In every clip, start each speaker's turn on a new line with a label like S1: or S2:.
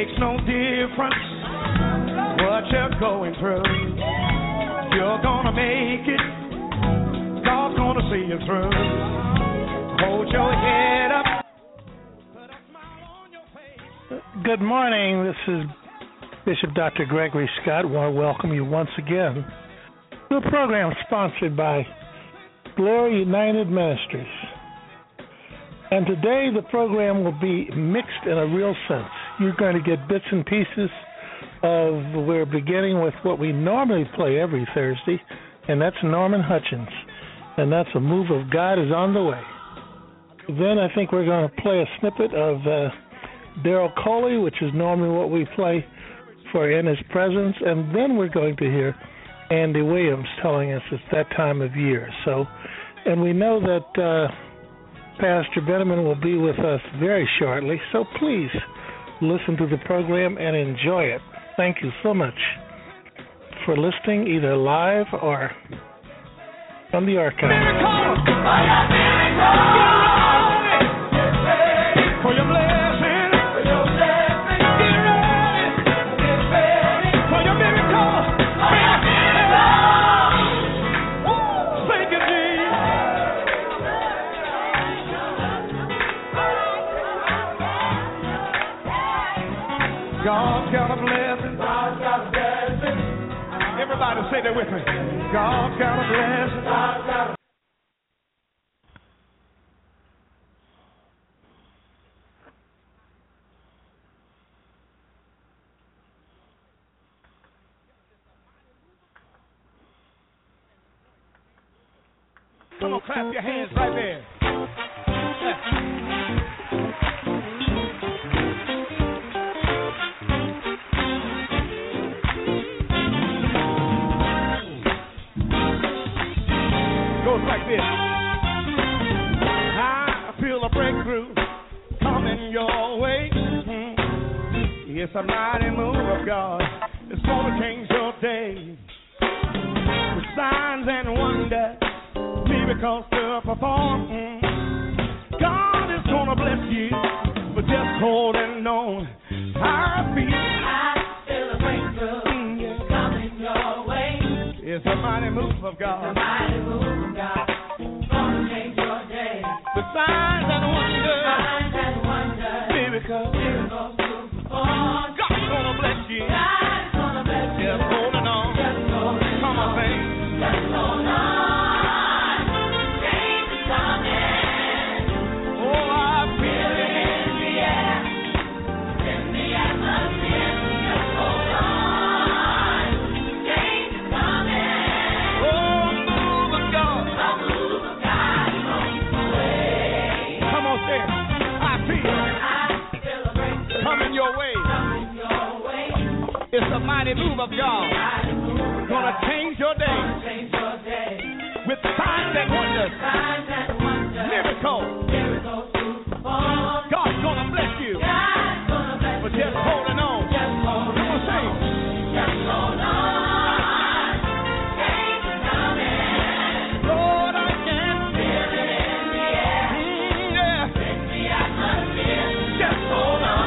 S1: makes no difference what you're going through. You're gonna make it. God's gonna see you through. Hold your head up. Put a smile on your face.
S2: Good morning. This is Bishop Dr. Gregory Scott. I want to welcome you once again to a program sponsored by Glory United Ministries. And today the program will be mixed in a real sense. You're going to get bits and pieces of, we're beginning with what we normally play every Thursday, and that's Norman Hutchins. And that's A Move of God is on the way. Then I think we're going to play a snippet of Daryl Coley, which is normally what we play for In His Presence. And then we're going to hear Andy Williams telling us it's that time of year. So, and we know that Pastor Benjamin will be with us very shortly, so please listen to the program and enjoy it. Thank you so much for listening, either live or from the archive.
S1: For your blessing, get ready for your miracle. Thank you, Jesus. God's got a blessing. God's got a blessing. Everybody say that with me. God's got a blessing. God's got a Come on, clap your hands right there. Goes like this. I feel a breakthrough coming your way. It's a mighty move of God. It's gonna change your day. With signs and wonders, miracles to perform. God is gonna bless you for just holding on. I feel a breakthrough coming your way. It's a mighty move of God. It's a mighty move of God. It's gonna change your day. The signs and wonders, miracles to perform. God's gonna bless you. God's gonna bless you. Just holding on. Just holding on. Come on, baby. Just hold on. It's a mighty move of God. Gonna change your day. With signs and wonders. Miracles. God's gonna bless you. But just holding on. Come on, sing. Just hold on. Change is coming. Lord, I can feel it in the air. Yeah. In the atmosphere. Just hold on.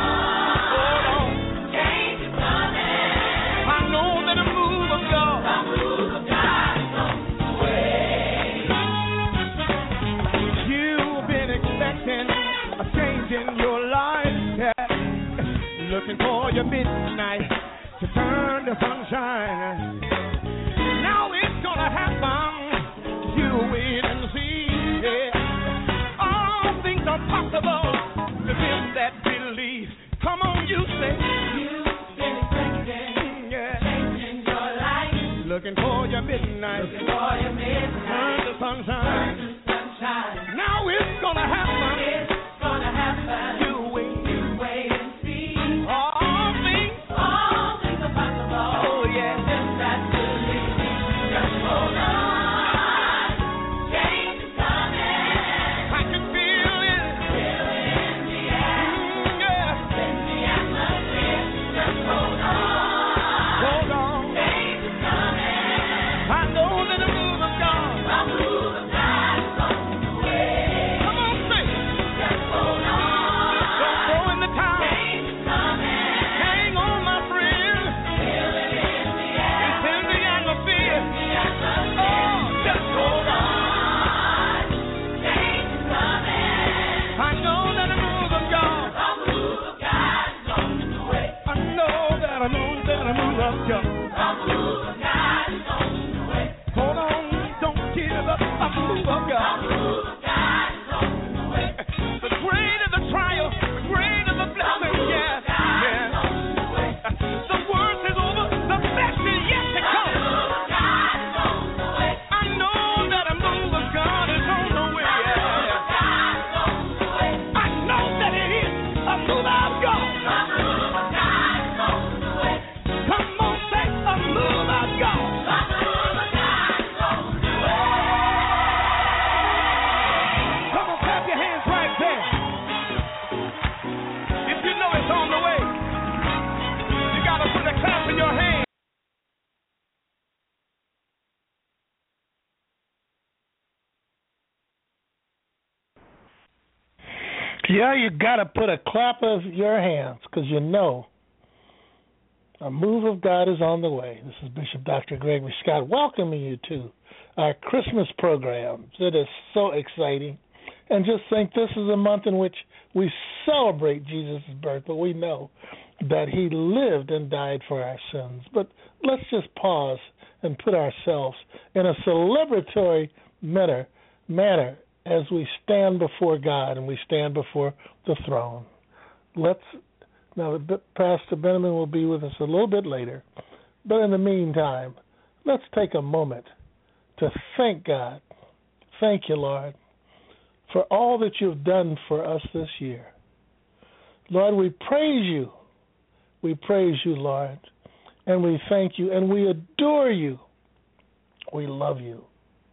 S1: In your life, yeah. Looking for your midnight to turn to sunshine. Now it's gonna happen. You wait and see. Yeah. All things are possible to them that believe. Come on, you say. You've been expecting, yeah. Changing your life. Looking for your midnight. Looking for your midnight. Turn to sunshine. Turn to sunshine. Now it's gonna happen. It's gonna happen. You wait and see. All things are possible. Oh yeah. Just that believe. Just hold on. Change is coming. I can feel it. Feel it in the air. Yeah. In the atmosphere. Just hold on. Hold on. Change is coming. I know that the move of God. The move of God is on the way. Come on, sing. of God. Hold on, don't give up. A move of God. The greater the trial, the greater the blessing. Yeah, yeah. The worst is over, the best is yet to come. I know that a move of God is on the way. I know that it is a move of God. Come on, say a move of God. Come on, clap your hands right there. If you know it's on the way, you got to put a clap in your hands.
S2: Yeah, you got to put a clap of your hands because you know a move of God is on the way. This is Bishop Dr. Gregory Scott welcoming you to our Christmas program. It is so exciting. And just think this is a month in which we celebrate Jesus' birth, but we know that he lived and died for our sins. But let's just pause and put ourselves in a celebratory manner as we stand before God and we stand before the throne. Now, Pastor Benjamin will be with us a little bit later, but in the meantime, let's take a moment to thank God. Thank you, Lord, for all that you've done for us this year. Lord, we praise you. We praise you, Lord, and we thank you, and we adore you. We love you.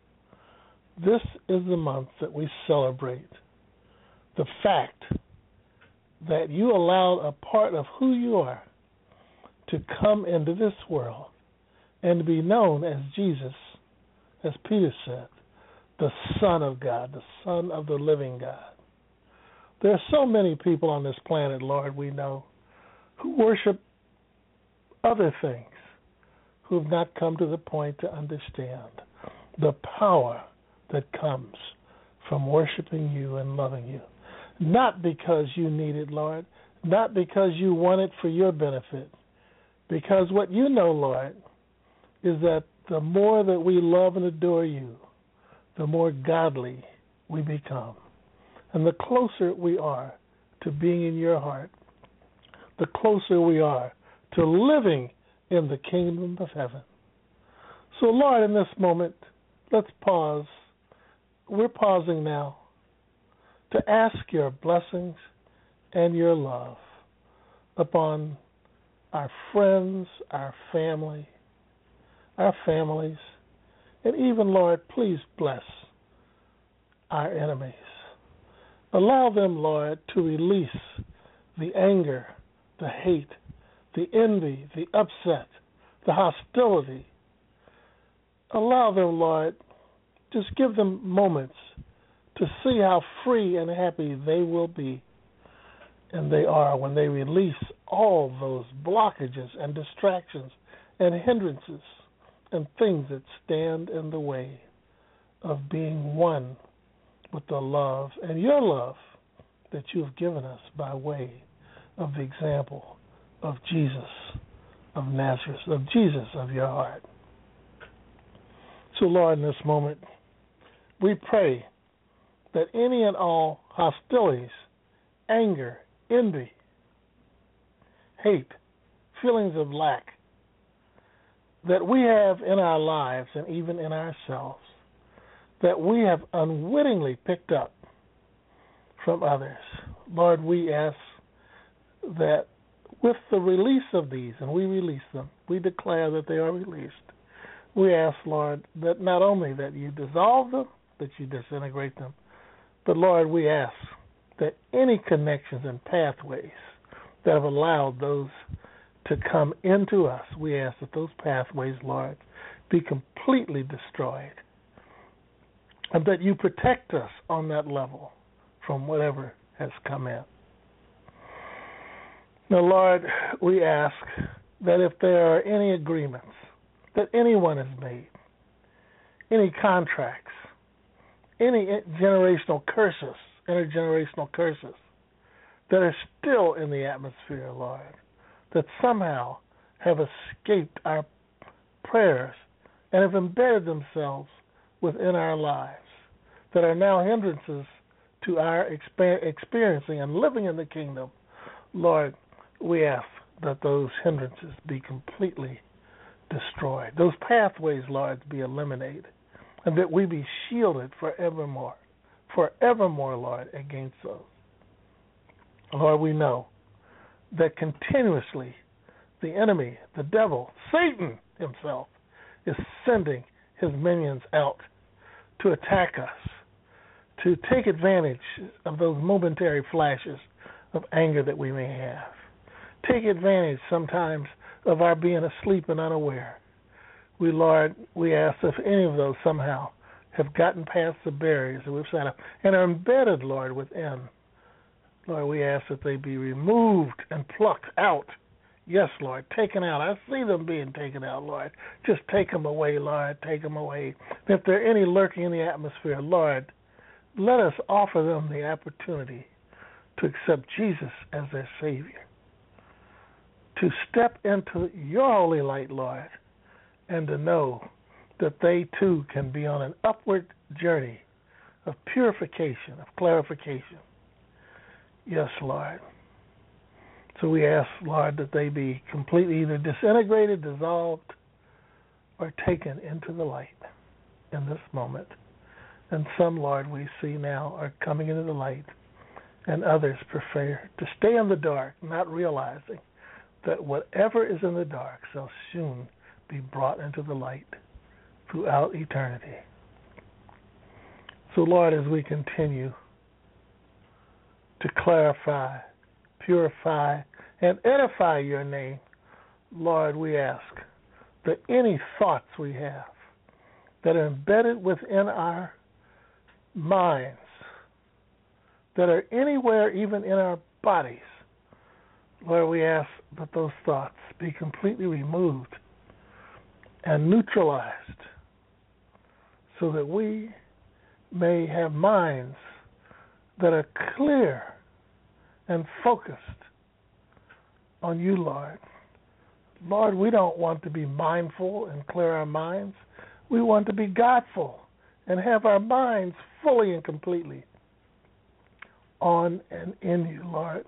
S2: This is the month that we celebrate the fact that you allowed a part of who you are to come into this world and to be known as Jesus, as Peter said, the Son of God, the Son of the living God. There are so many people on this planet, Lord, we know, who worship other things, who have not come to the point to understand the power that comes from worshiping you and loving you. Not because you need it, Lord, not because you want it for your benefit, because what you know, Lord, is that the more that we love and adore you, the more godly we become. And the closer we are to being in your heart, the closer we are to living in the kingdom of heaven. So, Lord, in this moment, let's pause. We're pausing now to ask your blessings and your love upon our friends, our family, our families, and even, Lord, please bless our enemies. Allow them, Lord, to release the anger, the hate, the envy, the upset, the hostility. Allow them, Lord, just give them moments to see how free and happy they will be, and they are when they release all those blockages and distractions and hindrances and things that stand in the way of being one with the love and your love that you have given us by way of the example of Jesus of Nazareth, of Jesus of your heart. So, Lord, in this moment, we pray that any and all hostilities, anger, envy, hate, feelings of lack that we have in our lives and even in ourselves, that we have unwittingly picked up from others, Lord, we ask that with the release of these, and we release them, we declare that they are released. We ask, Lord, that not only that you dissolve them, that you disintegrate them, but, Lord, we ask that any connections and pathways that have allowed those to come into us, we ask that those pathways, Lord, be completely destroyed, and that you protect us on that level from whatever has come in. Now, Lord, we ask that if there are any agreements that anyone has made, any contracts, any generational curses, intergenerational curses that are still in the atmosphere, Lord, that somehow have escaped our prayers and have embedded themselves within our lives, that are now hindrances to our experiencing and living in the kingdom, Lord, we ask that those hindrances be completely destroyed. Those pathways, Lord, be eliminated, and that we be shielded forevermore, Lord, against those. Lord, we know that continuously the enemy, the devil, Satan himself, is sending his minions out to attack us, to take advantage of those momentary flashes of anger that we may have. Take advantage sometimes of our being asleep and unaware. Lord, we ask if any of those somehow have gotten past the barriers that we've set up and are embedded, Lord, within. Lord, we ask that they be removed and plucked out. Yes, Lord, taken out. I see them being taken out, Lord. Just take them away, Lord. Take them away. If there are any lurking in the atmosphere, Lord, let us offer them the opportunity to accept Jesus as their Savior, to step into your holy light, Lord, and to know that they too can be on an upward journey of purification, of clarification. Yes, Lord. So we ask, Lord, that they be completely either disintegrated, dissolved, or taken into the light in this moment. And some, Lord, we see now are coming into the light, and others prefer to stay in the dark, not realizing that whatever is in the dark shall soon be brought into the light throughout eternity. So, Lord, as we continue to clarify, purify, and edify your name, Lord, we ask that any thoughts we have that are embedded within our minds, that are anywhere even in our bodies, Lord, we ask that those thoughts be completely removed and neutralized so that we may have minds that are clear and focused on you, Lord. Lord, we don't want to be mindful and clear our minds. We want to be Godful and have our minds fully and completely on and in you, Lord.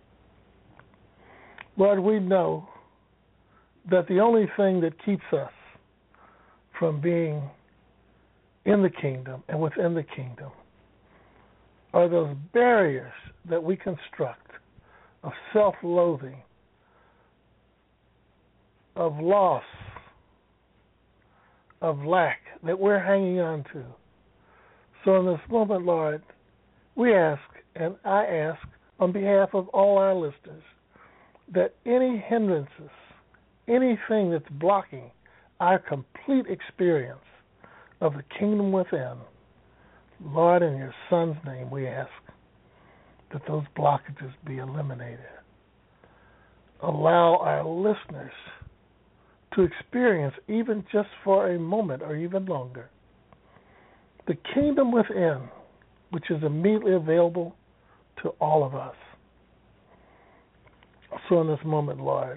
S2: Lord, we know that the only thing that keeps us from being in the kingdom and within the kingdom are those barriers that we construct of self-loathing, of loss, of lack that we're hanging on to. So in this moment, Lord, we ask, and I ask on behalf of all our listeners, that any hindrances, anything that's blocking our complete experience of the kingdom within, Lord, in your Son's name, we ask that those blockages be eliminated. Allow our listeners to experience, even just for a moment or even longer, the kingdom within, which is immediately available to all of us. So in this moment, Lord,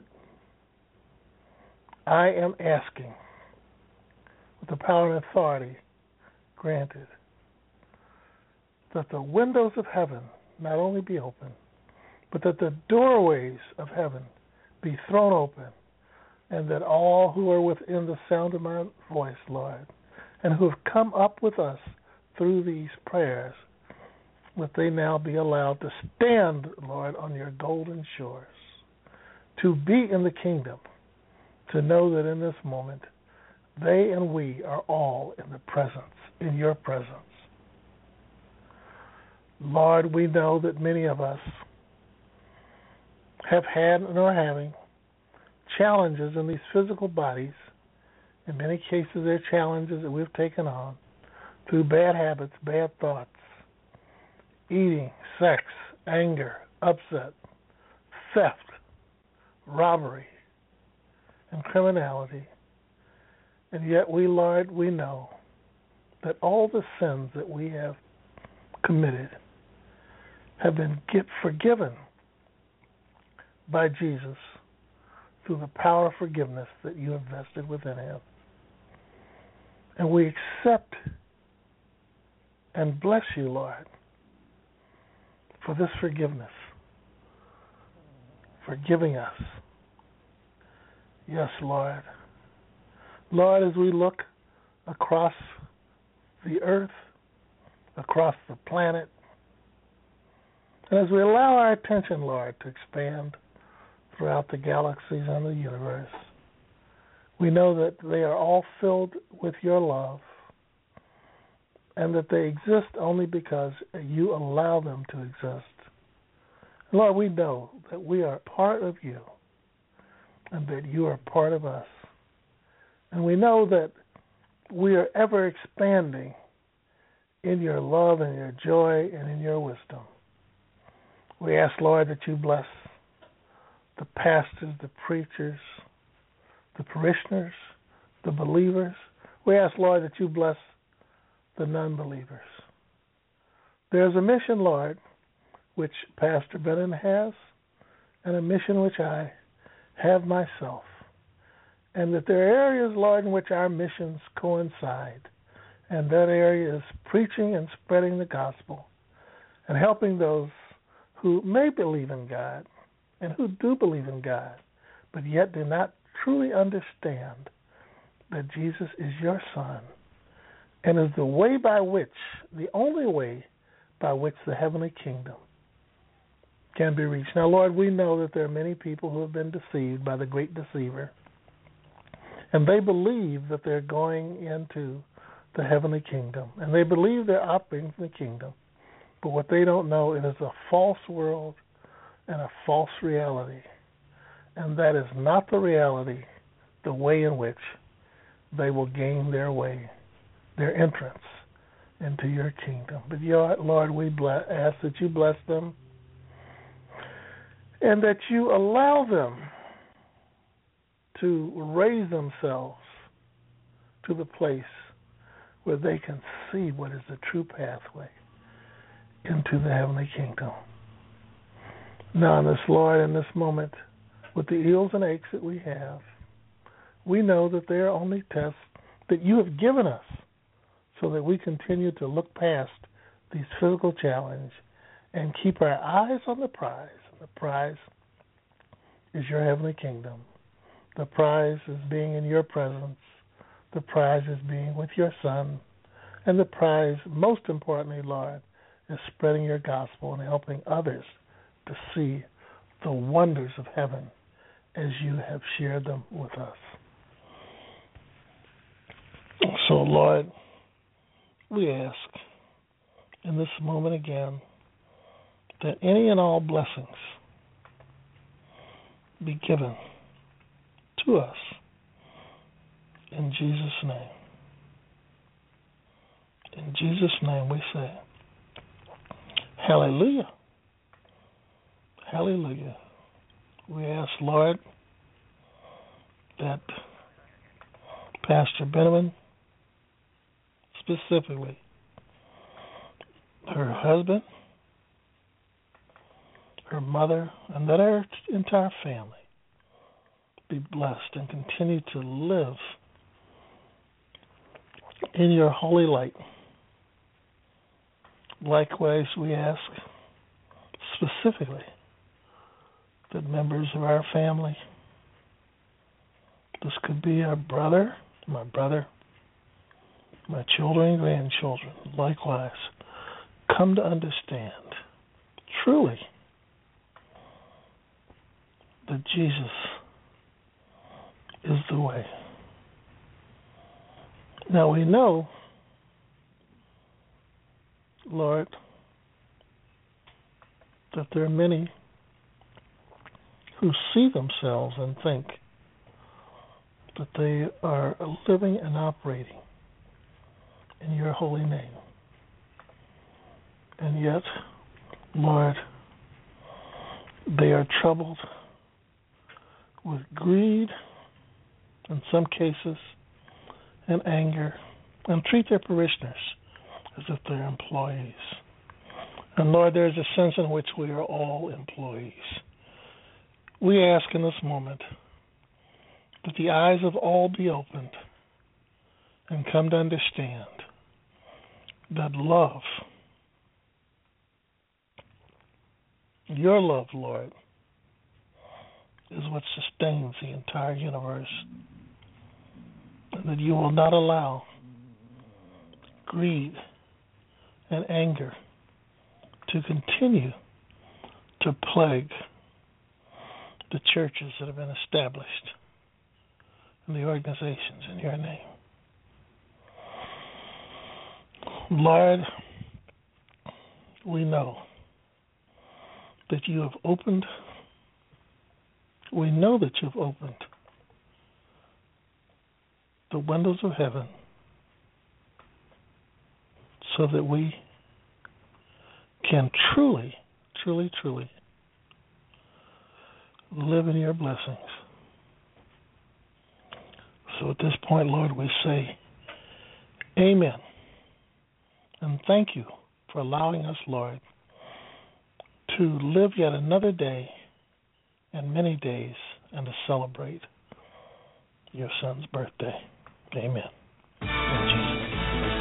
S2: I am asking, with the power and authority granted, that the windows of heaven not only be open, but that the doorways of heaven be thrown open, and that all who are within the sound of my voice, Lord, and who have come up with us through these prayers, that they now be allowed to stand, Lord, on your golden shores, to be in the kingdom, to know that in this moment they and we are all in the presence, in your presence. Lord, we know that many of us have had and are having challenges in these physical bodies. In many cases, they're challenges that we've taken on through bad habits, bad thoughts, eating, sex, anger, upset, theft, robbery, and criminality. And yet we, Lord, we know that all the sins that we have committed have been forgiven by Jesus through the power of forgiveness that you have vested within him. And we accept and bless you, Lord, for this forgiveness, for giving us. Yes, Lord. Lord, as we look across the earth, across the planet, and as we allow our attention, Lord, to expand throughout the galaxies and the universe, we know that they are all filled with your love and that they exist only because you allow them to exist. Lord, we know that we are part of you and that you are part of us. And we know that we are ever expanding in your love and your joy and in your wisdom. We ask, Lord, that you bless the pastors, the preachers, the parishioners, the believers. We ask, Lord, that you bless the non-believers. There's a mission, Lord, which Pastor Brennan has, and a mission which I have myself. And that there are areas, Lord, in which our missions coincide. And that area is preaching and spreading the gospel and helping those who may believe in God and who do believe in God, but yet do not truly understand that Jesus is your Son and is the way by which, the only way by which the heavenly kingdom can be reached. Now, Lord, we know that there are many people who have been deceived by the great deceiver, and they believe that they're going into the heavenly kingdom, and they believe they're operating in the kingdom. But what they don't know, it is a false world and a false reality. And that is not the reality, the way in which they will gain their way, their entrance into your kingdom. But Lord, we ask that you bless them and that you allow them to raise themselves to the place where they can see what is the true pathway into the heavenly kingdom. Now, in this, Lord, in this moment, with the ills and aches that we have, we know that they are only tests that you have given us so that we continue to look past these physical challenges and keep our eyes on the prize. The prize is your heavenly kingdom. The prize is being in your presence. The prize is being with your Son. And the prize, most importantly, Lord, is spreading your gospel and helping others to see the wonders of heaven as you have shared them with us. So, Lord, we ask in this moment again that any and all blessings be given to us in Jesus' name. In Jesus' name we say, hallelujah. Hallelujah. We ask, Lord, that Pastor Benjamin, specifically her husband, her mother, and that her entire family be blessed and continue to live in your holy light. Likewise, we ask specifically that members of our family, this could be our brother, my children and grandchildren, likewise, come to understand truly that Jesus is the way. Now we know, Lord, that there are many who see themselves and think that they are living and operating in your holy name. And yet, Lord, they are troubled with greed, in some cases, and anger, and treat their parishioners as if they're employees. And Lord, there's a sense in which we are all employees. We ask in this moment that the eyes of all be opened and come to understand that love, your love, Lord, is what sustains the entire universe, and that you will not allow greed and anger to continue to plague the churches that have been established and the organizations in your name. Lord, we know that you have opened, the windows of heaven so that we can truly live in your blessings. So at this point, Lord, we say amen. And thank you for allowing us, Lord, to live yet another day and many days and to celebrate your son's birthday. Amen. In Jesus' name.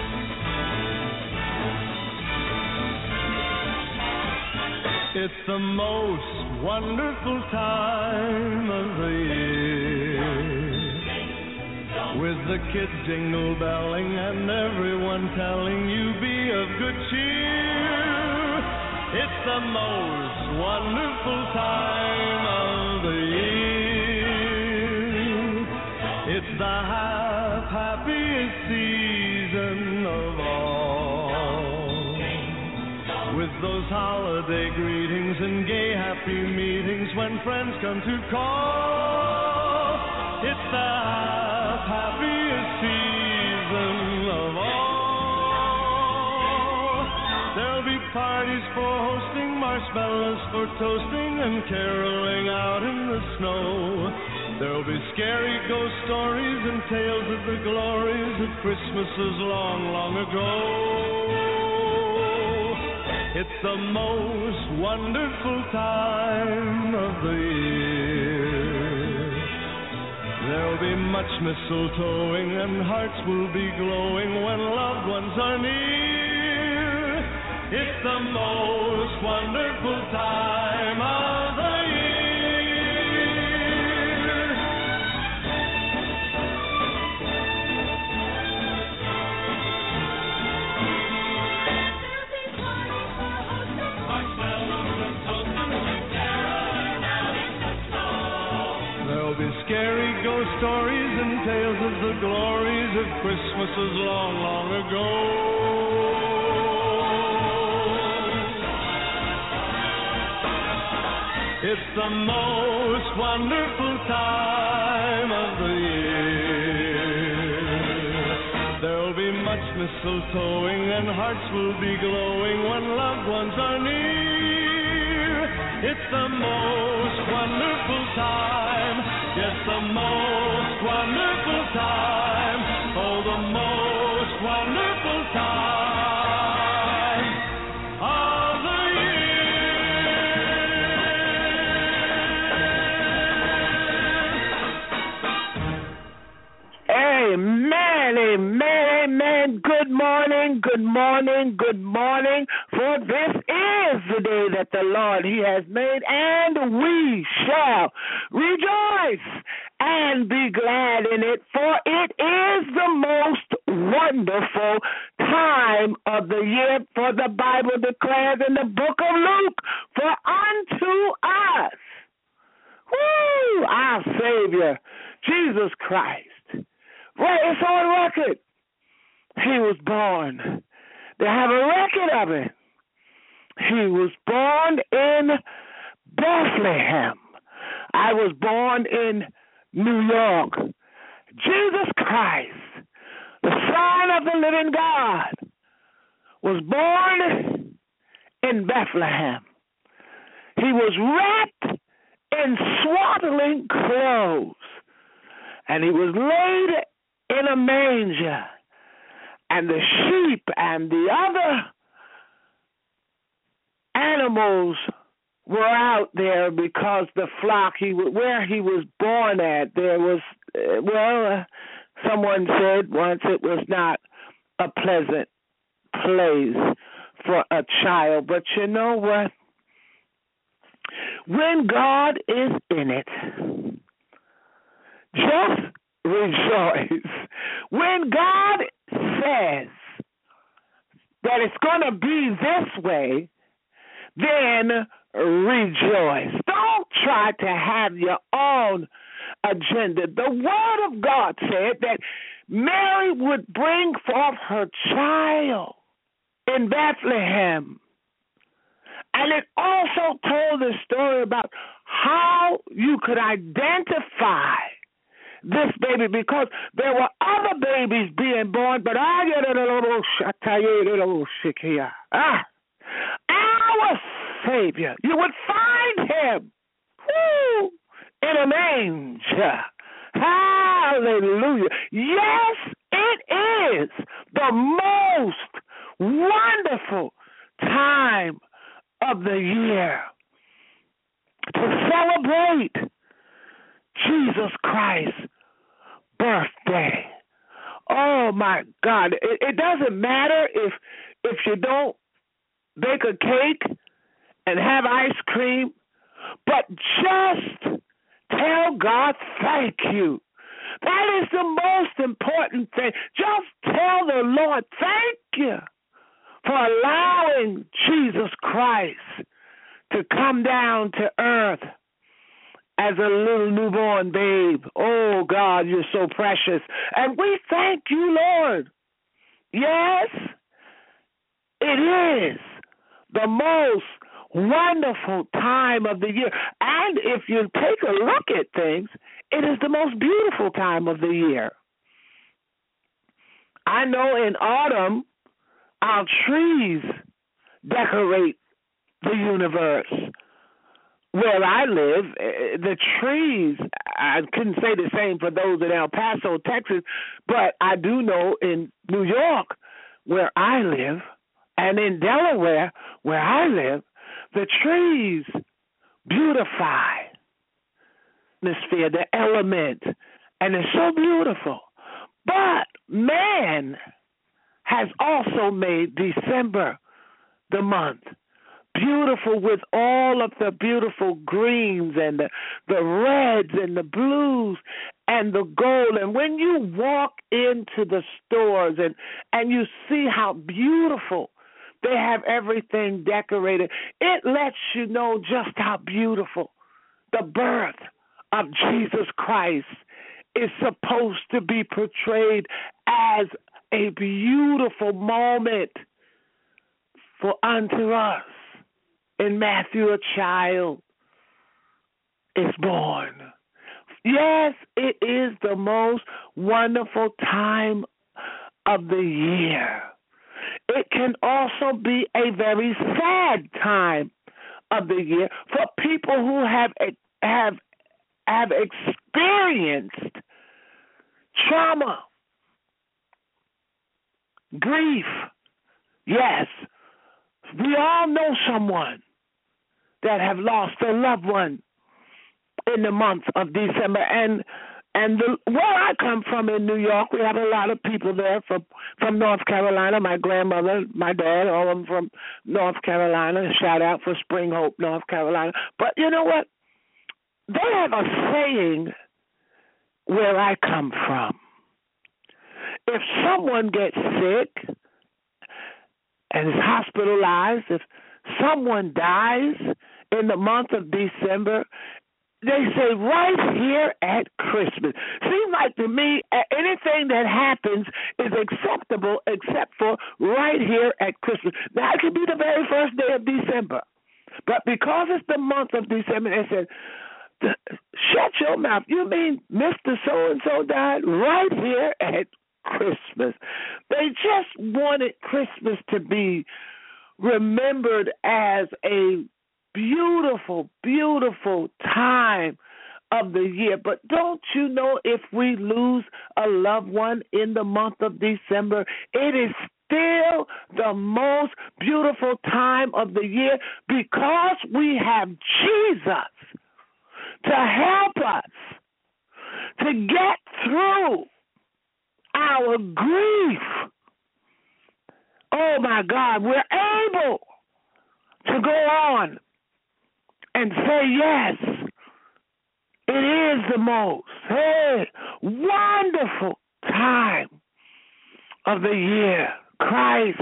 S1: It's the most wonderful time of the year, with the kids jingle belling and everyone telling you be of good cheer. It's the most wonderful time of the year. It's the happiest season of all, with those holiday greetings and gay happy meetings when friends come to call. It's the happiest season of all. There'll be parties for hosting, marshmallows for toasting, and caroling out in the snow. There'll be scary ghost stories and tales of the glories of Christmases long, long ago. It's the most wonderful time of the year. There'll be much mistletoeing and hearts will be glowing when loved ones are near. It's the most wonderful time of the year. There'll be scary ghost stories and tales of the glories of Christmases long, long ago. It's the most wonderful time of the year. There'll be much mistletoeing and hearts will be glowing when loved ones are near. It's the most wonderful time, yes, the most wonderful time, oh, the most wonderful time of the year.
S3: Amen, amen, amen. Good morning, good morning, good morning. For this is the day that the Lord, He has made, and we shall rejoice and be glad in it. For it is the most wonderful time of the year. For the Bible declares in the book of Luke, for unto us, our Savior, Jesus Christ, well, it's on record. He was born. They have a record of it. He was born in Bethlehem. I was born in New York. Jesus Christ, the Son of the living God, was born in Bethlehem. He was wrapped in swaddling clothes, and he was laid in a manger, and the sheep and the other animals were out there because the flock where he was born at, there was someone said once it was not a pleasant place for a child. But you know what? When God is in it, just rejoice. When God says that it's going to be this way, then rejoice. Don't try to have your own agenda. The Word of God said that Mary would bring forth her child in Bethlehem. And it also told the story about how you could identify this baby, because there were other babies being born, but our Savior, you would find him in a manger. Hallelujah. Yes, it is the most wonderful time of the year to celebrate Jesus Christ's birthday. Oh my God. It doesn't matter if you don't bake a cake and have ice cream, but just tell God thank you. That is the most important thing. Just tell the Lord thank you for allowing Jesus Christ to come down to earth as a little newborn babe. Oh, God, you're so precious. And we thank you, Lord. Yes, it is the most wonderful time of the year. And if you take a look at things, it is the most beautiful time of the year. I know in autumn, our trees decorate the universe. Where I live, the trees, I couldn't say the same for those in El Paso, Texas, but I do know in New York, where I live, and in Delaware, where I live, the trees beautify the atmosphere, the element, and it's so beautiful. But man has also made December the month beautiful with all of the beautiful greens and the reds and the blues and the gold. And when you walk into the stores and you see how beautiful they have everything decorated, it lets you know just how beautiful the birth of Jesus Christ is supposed to be portrayed as a beautiful moment. For unto us in Matthew a child is born. Yes, it is the most wonderful time of the year. It can also be a very sad time of the year for people who have experienced trauma, grief. Yes, we all know someone that have lost a loved one in the month of December. And where I come from in New York, we have a lot of people there from North Carolina. My grandmother, my dad, all of them from North Carolina. Shout out for Spring Hope, North Carolina. But you know what? They have a saying where I come from. If someone gets sick and is hospitalized, if someone dies in the month of December, they say right here at Christmas. Seems like to me anything that happens is acceptable except for right here at Christmas. Now, it could be the very first day of December, but because it's the month of December, they said, shut your mouth. You mean Mr. So-and-so died right here at Christmas? They just wanted Christmas to be remembered as a beautiful, beautiful time of the year. But don't you know, if we lose a loved one in the month of December, it is still the most beautiful time of the year because we have Jesus to help us to get through our grief. Oh, my God, we're able to go on and say, yes, it is the most wonderful time of the year. Christ,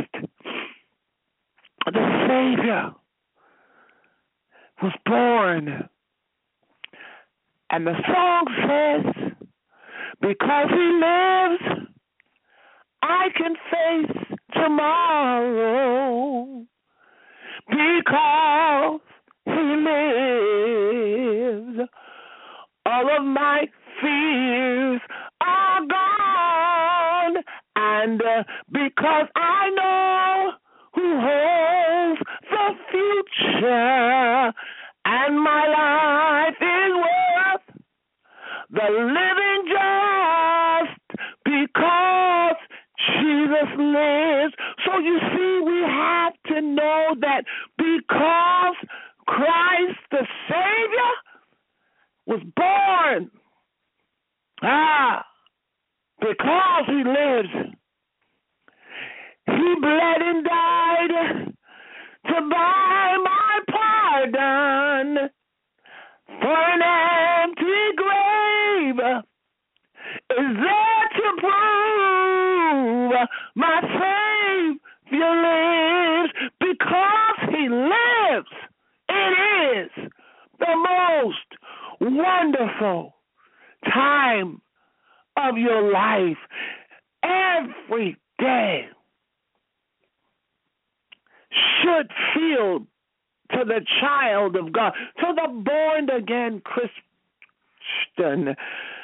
S3: the Savior, was born. And the song says, because he lives, I can face tomorrow. Because he lives, all of my fears are gone. And because I know who holds the future, and my life is worth the living just because Jesus lives. So you see, we have to know that because Christ the Savior was born, because he lives, he bled and died to buy my pardon. For an empty grave is there to prove my Savior lives. Because he lives, it is the most wonderful time of your life. Every day should feel to the child of God, to the born-again Christian,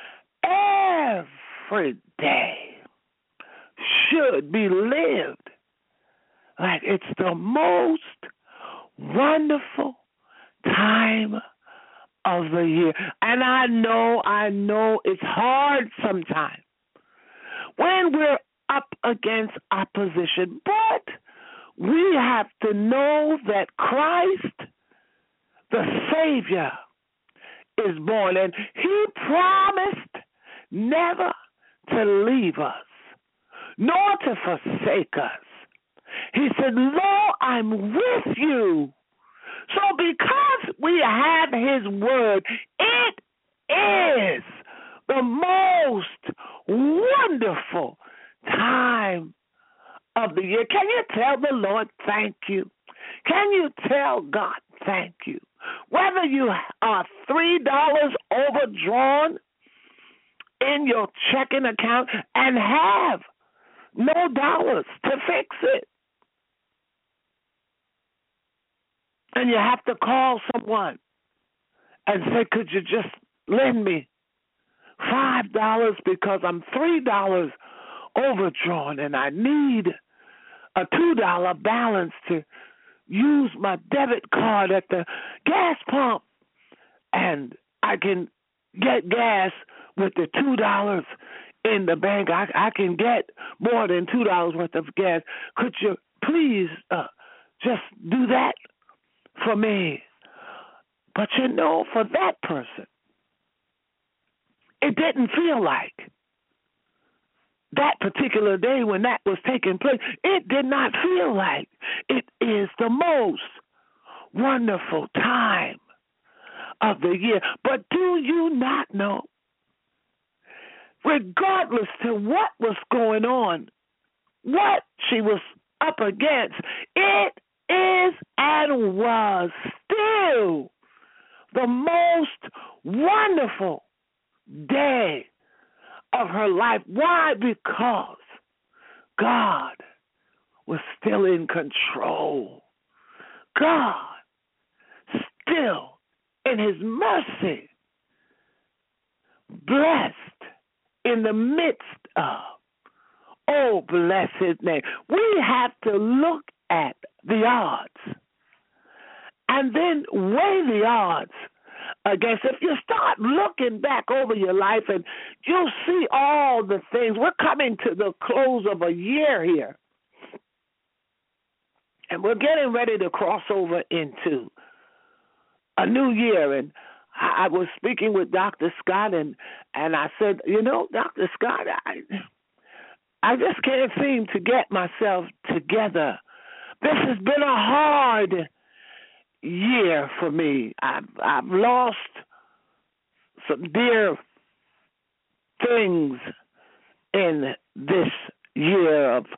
S3: every day should be lived like it's the most wonderful time of the year. And I know it's hard sometimes when we're up against opposition, but we have to know that Christ, the Savior, is born. And he promised never to leave us, nor to forsake us. He said, Lo, I'm with you. So because we have his word, it is the most wonderful time of the year. Can you tell the Lord thank you? Can you tell God thank you? Whether you are $3 overdrawn in your checking account and have no dollars to fix it, and you have to call someone and say, could you just lend me $5 because I'm $3 overdrawn and I need a $2 balance to use my debit card at the gas pump, and I can get gas with the $2 in the bank. I can get more than $2 worth of gas. Could you please just do that for me? But you know, for that person, it didn't feel like that particular day when that was taking place. It did not feel like it is the most wonderful time of the year. But do you not know, regardless to what was going on, what she was up against, it is and was still the most wonderful day of her life. Why? Because God was still in control. God still, in his mercy, blessed in the midst of. Oh, bless his name. We have to look at the odds and then weigh the odds against. If you start looking back over your life, and you'll see all the things. We're coming to the close of a year here, and we're getting ready to cross over into a new year. And I was speaking with Dr. Scott, and I said, Dr. Scott, I just can't seem to get myself together. This has been a hard year for me. I've lost some dear things in this year of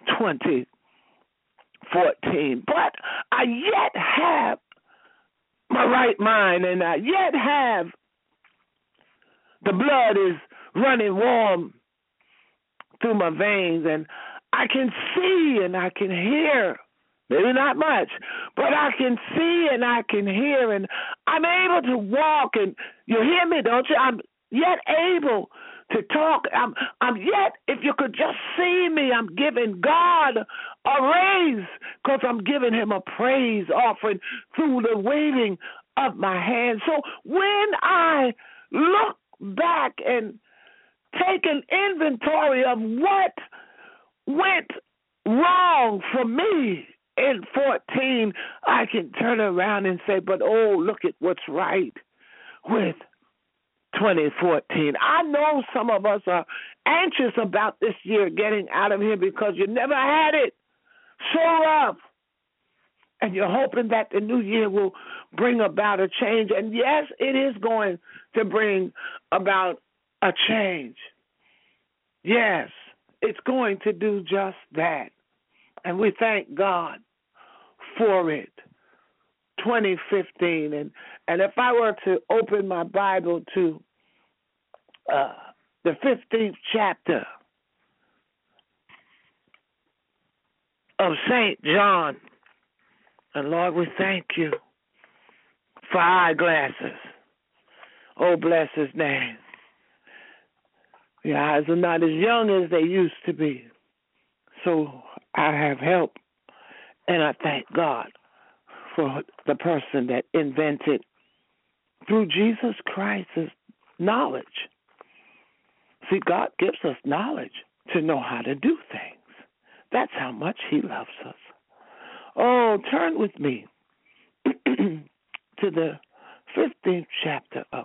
S3: 2014, but I yet have my right mind, and I yet have the blood is running warm through my veins, and I can see and I can hear. Maybe not much, but I can see and I can hear, and I'm able to walk. And you hear me, don't you? I'm yet able to talk. I'm yet, if you could just see me, I'm giving God a raise because I'm giving him a praise offering through the waving of my hands. So when I look back and take an inventory of what went wrong for me in 14, I can turn around and say, but look at what's right with 2014. I know some of us are anxious about this year getting out of here because you never had it so rough. And you're hoping that the new year will bring about a change. And yes, it is going to bring about a change. Yes, it's going to do just that. And we thank God for it. 2015. And if I were to open my Bible to the 15th chapter of St. John, and Lord, we thank you for eyeglasses. Oh, bless his name. The eyes are not as young as they used to be. So I have help, and I thank God for the person that invented, through Jesus Christ's knowledge. See, God gives us knowledge to know how to do things. That's how much he loves us. Oh, turn with me to the 15th chapter of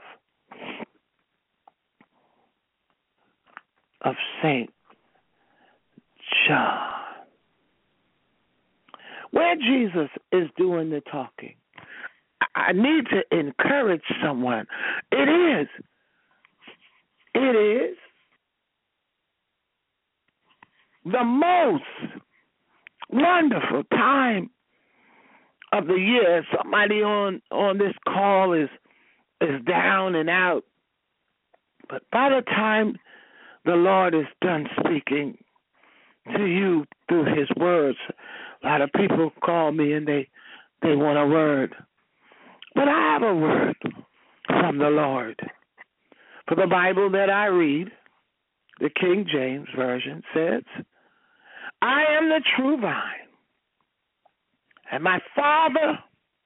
S3: St. John, where Jesus is doing the talking. I need to encourage someone. It is the most wonderful time of the year. Somebody on this call is down and out, but by the time the Lord is done speaking to you through his words, a lot of people call me and they want a word, but I have a word from the Lord. For the Bible that I read, the King James Version, says, I am the true vine, and my Father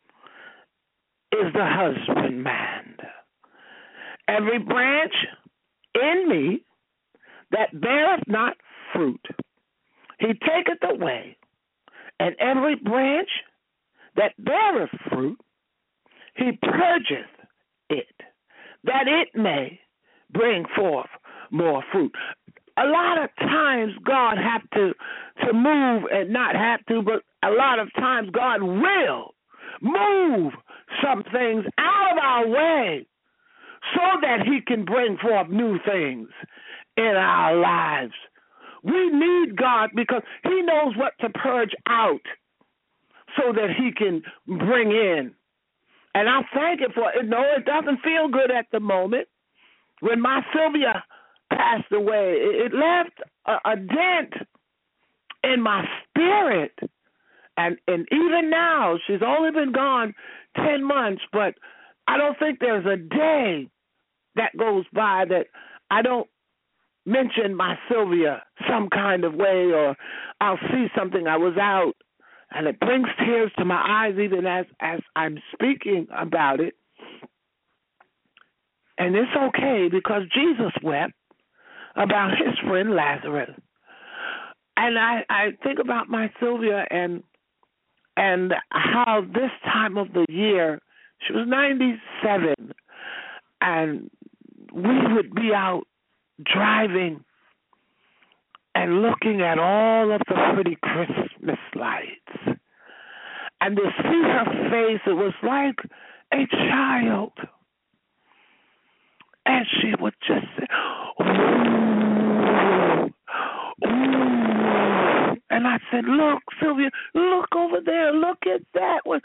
S3: is the husbandman. Every branch in me that beareth not fruit, he taketh away, and every branch that beareth fruit, he purgeth it, that it may bring forth more fruit. A lot of times God have to move, and not have to, but a lot of times God will move some things out of our way so that he can bring forth new things in our lives. We need God because he knows what to purge out so that he can bring in. And I thank him for it. No, it doesn't feel good at the moment. When my Sylvia passed away, it left a dent in my spirit. And even now, she's only been gone 10 months, but I don't think there's a day that goes by that I don't mention my Sylvia some kind of way, or I'll see something. I was out, and it brings tears to my eyes even as I'm speaking about it. And it's okay because Jesus wept about his friend Lazarus. And I think about my Sylvia and how this time of the year, she was 97, And we would be out driving and looking at all of the pretty Christmas lights. And to see her face, it was like a child. And she would just say, ooh, ooh. And I said, look, Sylvia, look over there. Look at that one.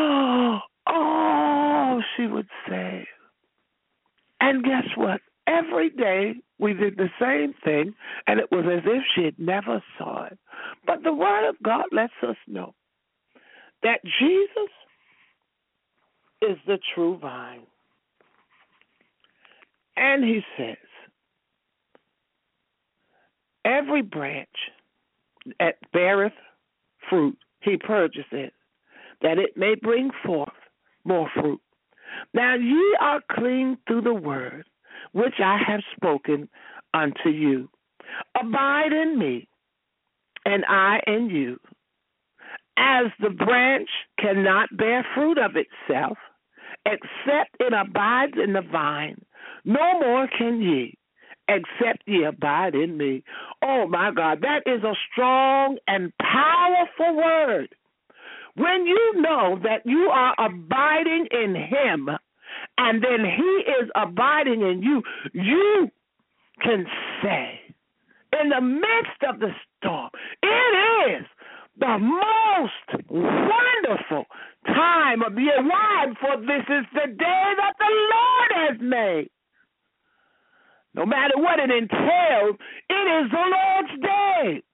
S3: Oh, she would say. And guess what? Every day we did the same thing, and it was as if she had never saw it. But the Word of God lets us know that Jesus is the true vine. And he says, every branch that beareth fruit, he purges it, that it may bring forth more fruit. Now ye are clean through the word which I have spoken unto you. Abide in me, and I in you. As the branch cannot bear fruit of itself, except it abides in the vine, no more can ye, except ye abide in me. Oh, my God, that is a strong and powerful word. When you know that you are abiding in him, and then he is abiding in you, you can say, in the midst of the storm, it is the most wonderful time of the year. Why? For this is the day that the Lord has made. No matter what it entails, it is the Lord's day.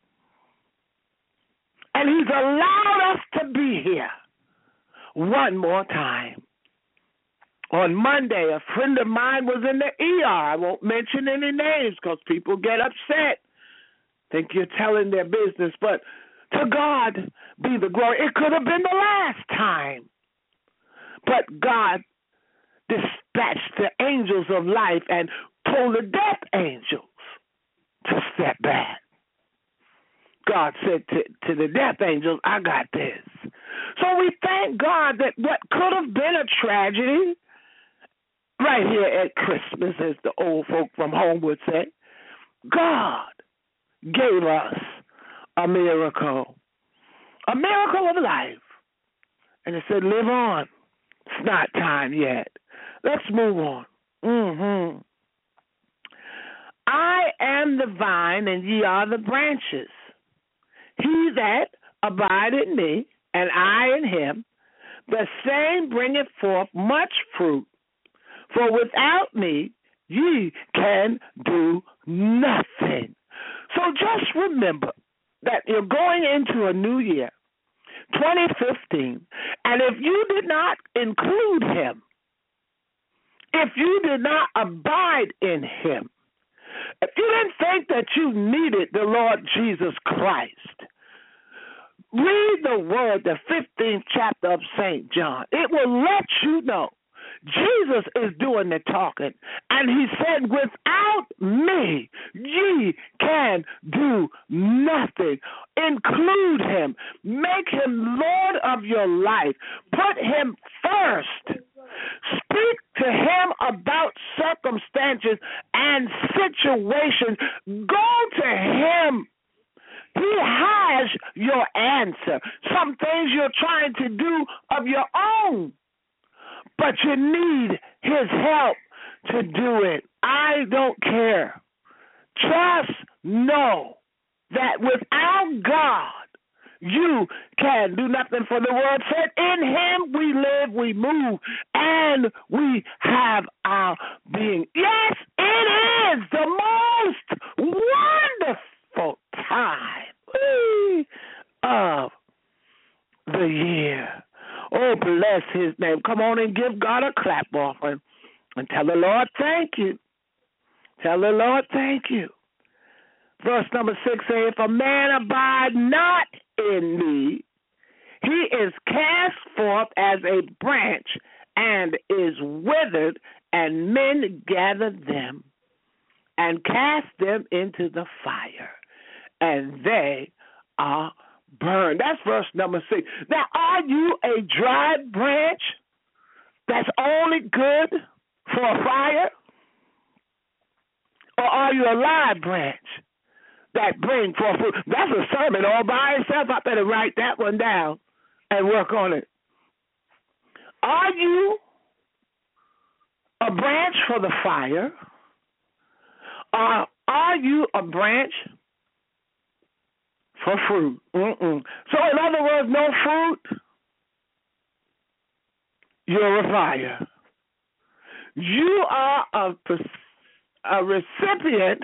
S3: And he's allowed us to be here one more time. On Monday, a friend of mine was in the ER. I won't mention any names because people get upset. Think you're telling their business. But to God be the glory. It could have been the last time. But God dispatched the angels of life and told the death angels to step back. God said to the death angels, I got this. So we thank God that what could have been a tragedy right here at Christmas, as the old folk from home would say, God gave us a miracle of life. And it said, live on. It's not time yet. Let's move on. I am the vine, and ye are the branches. He that abide in me, and I in him, the same bringeth forth much fruit. For without me, ye can do nothing. So just remember that you're going into a new year, 2015, and if you did not include him, if you did not abide in him, if you didn't think that you needed the Lord Jesus Christ, read the word, the 15th chapter of St. John. It will let you know Jesus is doing the talking. And he said, without me, ye can do nothing. Include him. Make him Lord of your life. Put him first. Speak to him about circumstances and situations. Go to him. He has your answer. Some things you're trying to do of your own, but you need his help to do it. I don't care. Just know that without God, you can do nothing. For the word said, in him we live, we move, and we have our being. Yes, it is the most wonderful time of the year. Oh, bless his name. Come on and give God a clap offering and tell the Lord thank you. Tell the Lord thank you. Verse number 6 says, if a man abide not in me, he is cast forth as a branch and is withered, and men gather them and cast them into the fire, and they are burned. That's verse number 6. Now, are you a dry branch that's only good for a fire? Or are you a live branch that bring forth fruit? That's a sermon all by itself. I better write that one down and work on it. Are you a branch for the fire? Or are you a branch for fruit? So in other words, no fruit, you're a fire. You are a recipient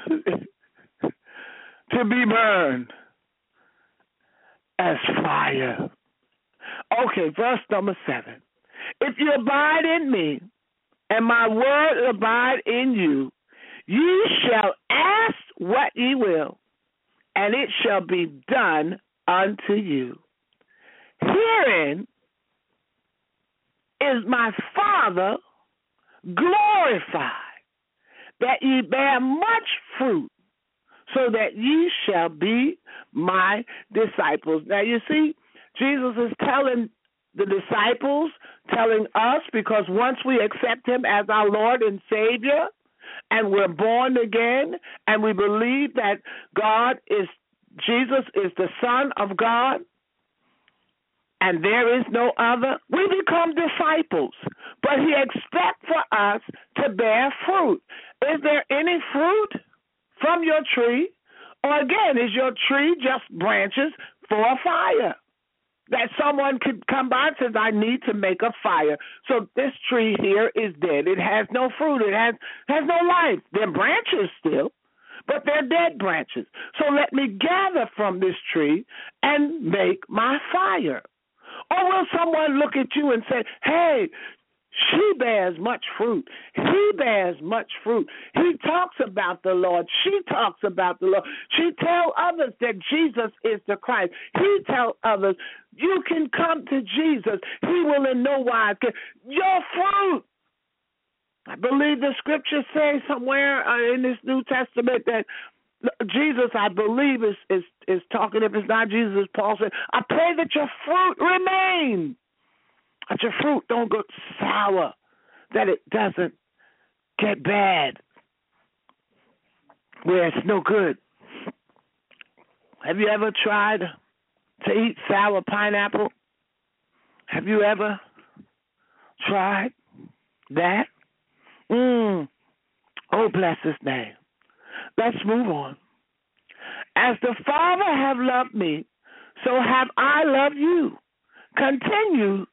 S3: to be burned as fire. Okay, verse number 7. If you abide in me, and my word abide in you, ye shall ask what ye will, and it shall be done unto you. Herein is my Father glorified, that ye bear much fruit, so that ye shall be my disciples. Now you see, Jesus is telling the disciples, telling us, because once we accept him as our Lord and Savior, and we're born again, and we believe that Jesus is the Son of God, and there is no other, we become disciples. But he expects for us to bear fruit. Is there any fruit from your tree? Or again, is your tree just branches for a fire? That someone could come by and says, I need to make a fire. So this tree here is dead. It has no fruit. It has no life. They're branches still, but they're dead branches. So let me gather from this tree and make my fire. Or will someone look at you and say, hey, she bears much fruit. He bears much fruit. He talks about the Lord. She talks about the Lord. She tells others that Jesus is the Christ. He tells others, you can come to Jesus. He will in no wise get your fruit. I believe the scriptures say somewhere in this New Testament that Jesus, I believe, is talking. If it's not Jesus, Paul said, I pray that your fruit remain. That your fruit don't go sour, that it doesn't get bad, where it's no good. Have you ever tried to eat sour pineapple? Have you ever tried that? Oh, bless his name. Let's move on. As the Father have loved me, so have I loved you. Continue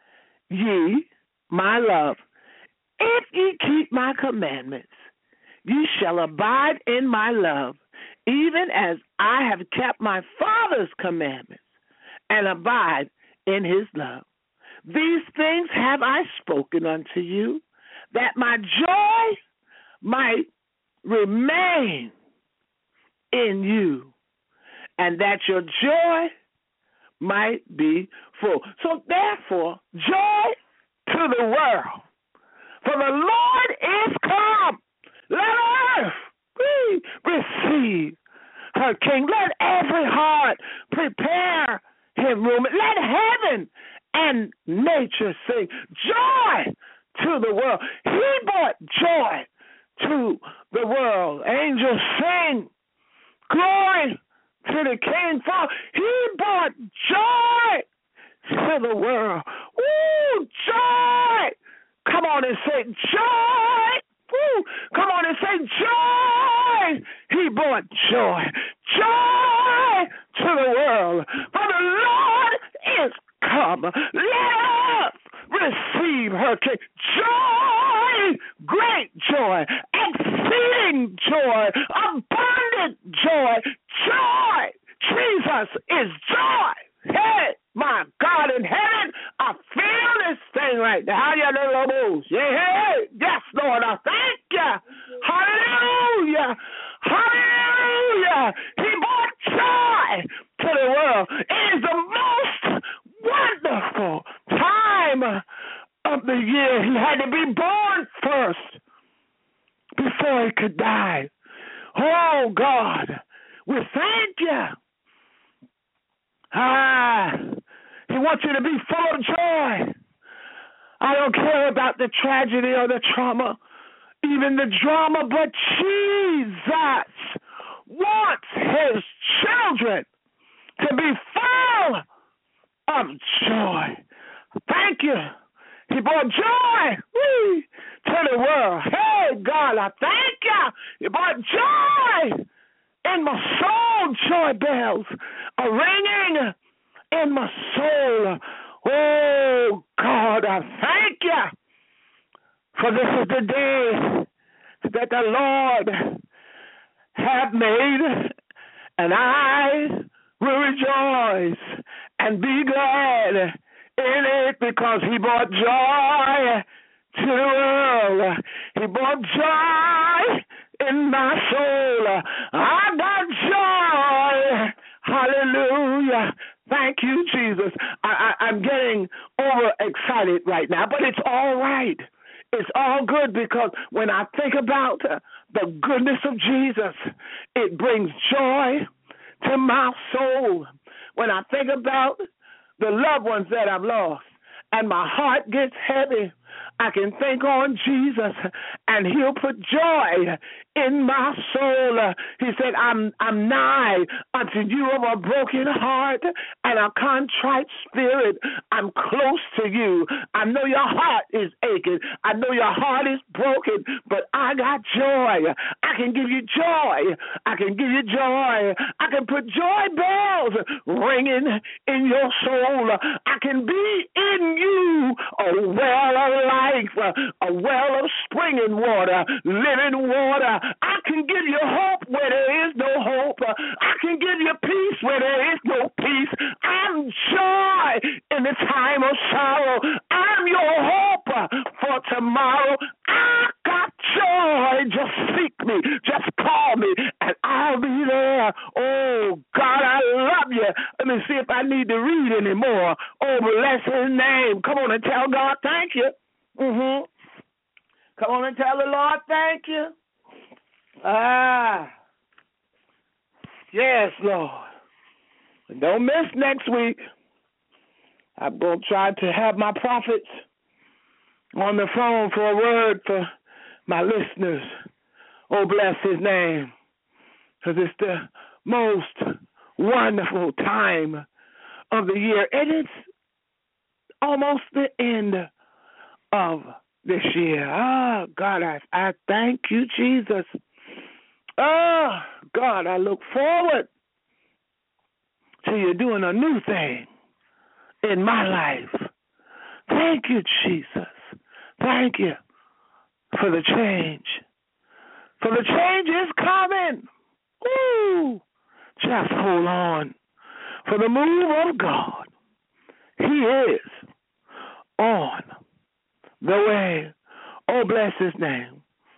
S3: ye my love. If ye keep my commandments, ye shall abide in my love, even as I have kept my Father's commandments and abide in his love. These things have I spoken unto you, that my joy might remain in you, and that your joy might be full. So therefore, joy to the world. For the Lord is come. Let earth receive her King. Let every heart prepare him room. Let heaven and nature sing. Joy to the world. He brought joy to the world. Angels sing. Glory to the King. For he brought joy to the world. Ooh, joy. Come on and say joy. Ooh, come on and say joy. He brought joy. Joy to the world. For the Lord is come. Let us receive her King. Joy, great joy, exceeding joy, abundant joy, joy. Jesus is joy. Hey, my God in heaven, I feel this thing right now. Yeah, yes, Lord, I thank you. Hallelujah. Hallelujah. He brought joy to the world. It is the most wonderful time of the year. He had to be born first before he could die. Oh, God, we thank you. He wants you to be full of joy. I don't care about the tragedy or the trauma, even the drama, but Jesus wants his children to be full of joy. Thank you. He brought joy to the world. Hey, God, I thank you. He brought joy in my soul. Joy bells are ringing in my soul. Oh, God, I thank you. For this is the day that the Lord have made, and I will rejoice and be glad in it, because he brought joy to the world. He brought joy in my soul. I got joy. Hallelujah. Thank you, Jesus. I'm getting overexcited right now, but it's all right. It's all good, because when I think about the goodness of Jesus, it brings joy to my soul. When I think about the loved ones that I've lost and my heart gets heavy, I can think on Jesus and he'll put joy in my soul. He said, I'm nigh unto you of a broken heart and a contrite spirit. I'm close to you. I know your heart is aching. I know your heart is broken, but I got joy. I can give you joy. I can give you joy. I can put joy bells ringing in your soul. I can be in you a well of life, a well of springing water, living water. I can give you hope where there is no hope. I can give you peace where there is no peace. I'm joy in the time of sorrow. I'm your hope for tomorrow. I got joy. Just seek me. Just call me, and I'll be there. Oh, God, I love you. Let me see if I need to read anymore. Oh, bless his name. Come on and tell God thank you. Come on and tell the Lord thank you. Yes, Lord. And don't miss next week. I'm going to try to have my prophets on the phone for a word for my listeners. Oh, bless his name. Because it's the most wonderful time of the year. And it's almost the end of this year. God, I thank you, Jesus. God, I look forward to you doing a new thing in my life. Thank you, Jesus. Thank you for the change. For the change is coming. Woo! Just hold on. For the move of God, he is on the way. Oh, bless his name.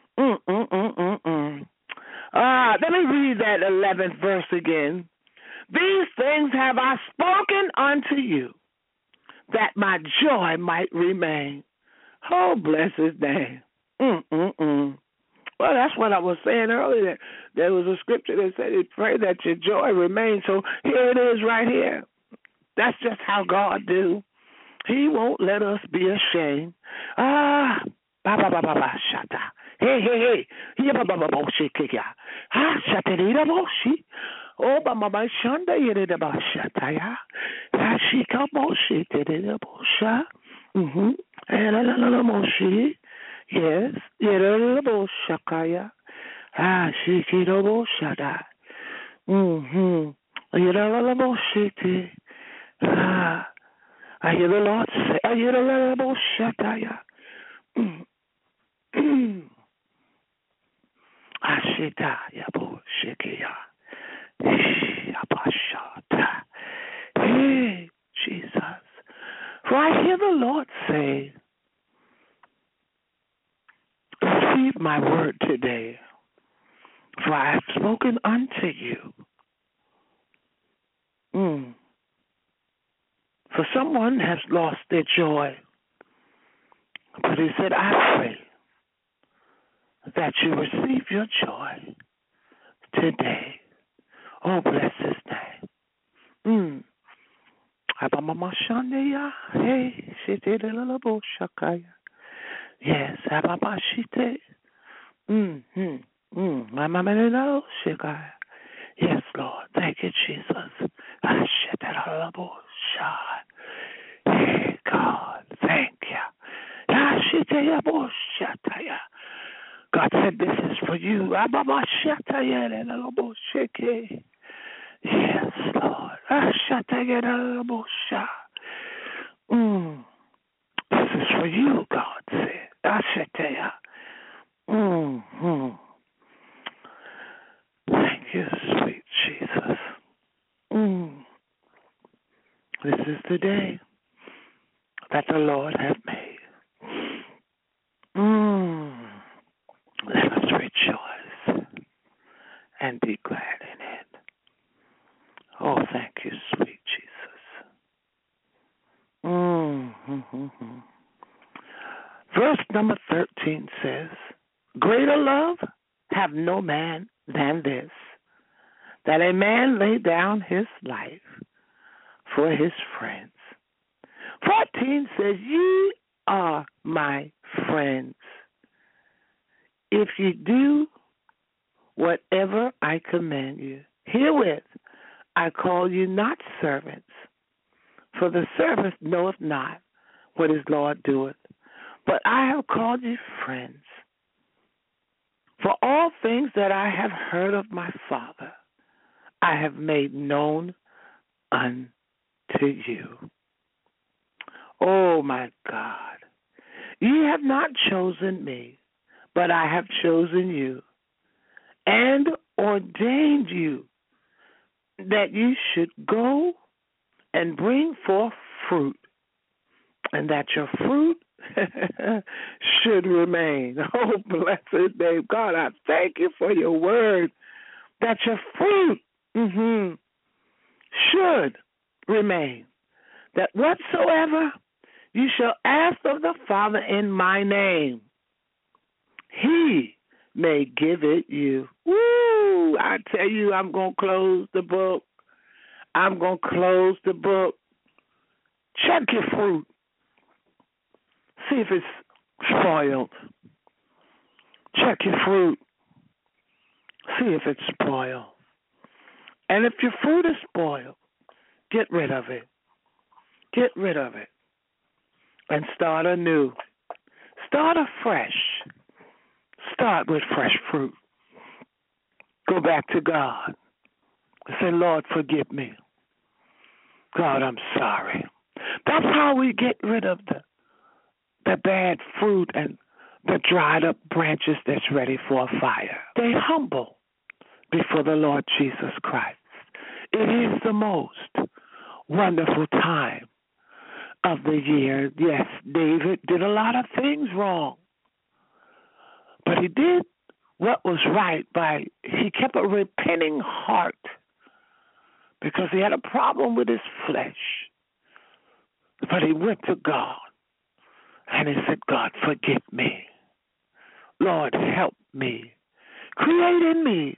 S3: Let me read that 11th verse again. These things have I spoken unto you, that my joy might remain. Oh, bless his name. Well, that's what I was saying earlier. There was a scripture that said, pray that your joy remains. So here it is right here. That's just how God do. He won't let us be ashamed. Shata. Hey. Oh, Baba Shanda Yedaba Shataya. Hashika Moshi Tedabosha. Moshi. Yes. Yedabo Shakaya. Shikidobo Shada. Yedabo Shiti. I hear the Lord say, I hear the Lord Shataya. Ashita Yabo Shikia. Hey, Jesus. For I hear the Lord say, receive my word today, for I have spoken unto you. For someone has lost their joy, but he said, I pray that you receive your joy today. Oh, bless his name. Shandeya. Hey, Shitelabo Shakaya. Yes, Ababashite. Mama Shakaya. Yes, Lord. Thank you, Jesus. Shitelabo Shai. Hey, God. Thank you. Shitelabo Shataya. God said this is for you. Ababa Shataya Labo Shake. Yes, Lord. Shataya Shai. This is for you, God said. Ashetaya. Thank you, sweet Jesus. This is the day that the Lord hath made. Let us rejoice and be glad in it. Oh, thank you, sweet Jesus. Verse number 13 says, greater love have no man than this, that a man lay down his life for his friends. 14 says, ye are my friends if you do whatever I command you. Herewith I call you not servants, for the servant knoweth not what his Lord doeth, but I have called you friends. For all things that I have heard of my Father, I have made known unto you. Oh, my God. You have not chosen me, but I have chosen you and ordained you that you should go and bring forth fruit, and that your fruit should remain. Oh, blessed name. God, I thank you for your word, that your fruit should remain, that whatsoever you shall ask of the Father in my name, he may give it you. Woo! I tell you, I'm going to close the book. I'm going to close the book. Check your fruit. See if it's spoiled. Check your fruit. See if it's spoiled. And if your fruit is spoiled, get rid of it. Get rid of it. And start anew. Start afresh. Start with fresh fruit. Go back to God. Say, Lord, forgive me. God, I'm sorry. That's how we get rid of the bad fruit and the dried up branches that's ready for a fire. Stay humble before the Lord Jesus Christ. It is the most wonderful time of the year. Yes, David did a lot of things wrong, but he did what was right he kept a repenting heart because he had a problem with his flesh. But he went to God and he said, God, forgive me. Lord, help me. Create in me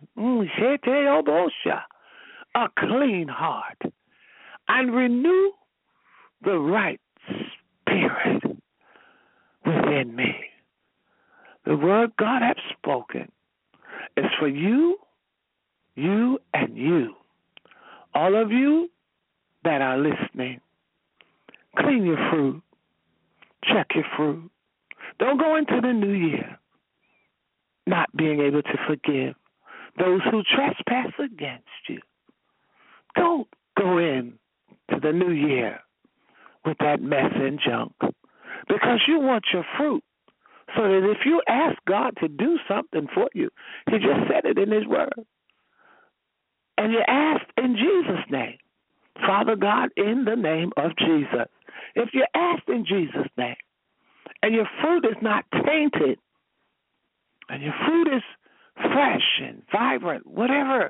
S3: a clean heart and renew the right spirit within me. The word God has spoken is for you, you, and you. All of you that are listening, clean your fruit. Check your fruit. Don't go into the new year not being able to forgive those who trespass against you. Don't go in to the new year with that mess and junk, because you want your fruit, so that if you ask God to do something for you, he just said it in his word, and you asked in Jesus' name, Father God, in the name of Jesus. If you asked in Jesus' name, and your fruit is not tainted, and your fruit is fresh and vibrant, whatever,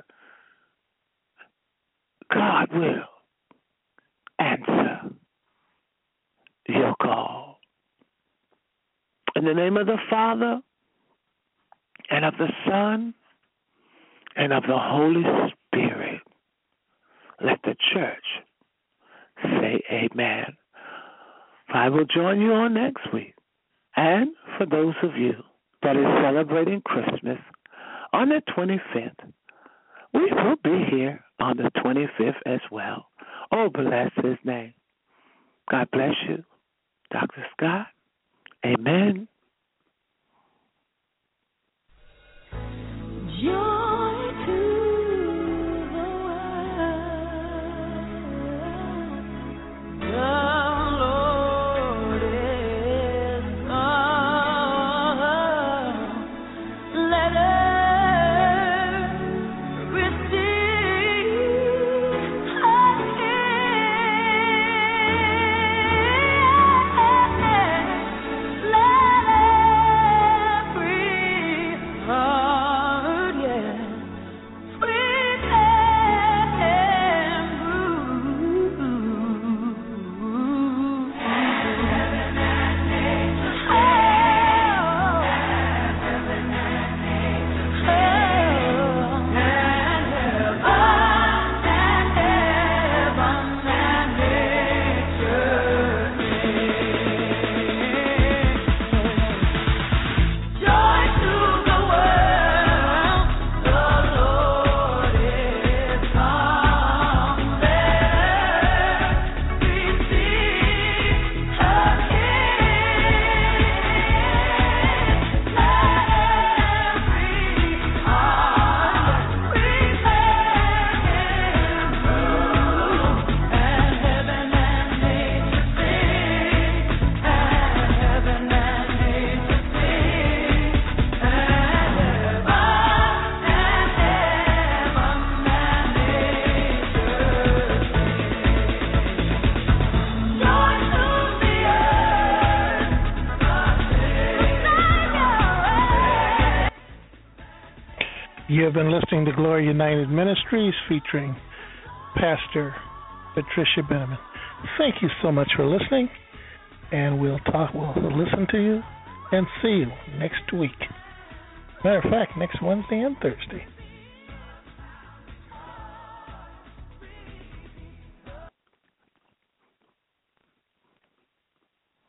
S3: God will answer your call. In the name of the Father, and of the Son, and of the Holy Spirit, let the church say Amen. I will join you on next week. And for those of you that is celebrating Christmas on the 25th, we will be here on the 25th as well. Oh, bless his name. God bless you, Dr. Scott. Amen.
S4: Joy to the world. The Lord is come. Let earth receive her King. Let every heart,
S2: You have been listening to Glory United Ministries featuring Pastor Patricia Benjamin. Thank you so much for listening, and we'll listen to you and see you next week. Matter of fact, next Wednesday and Thursday.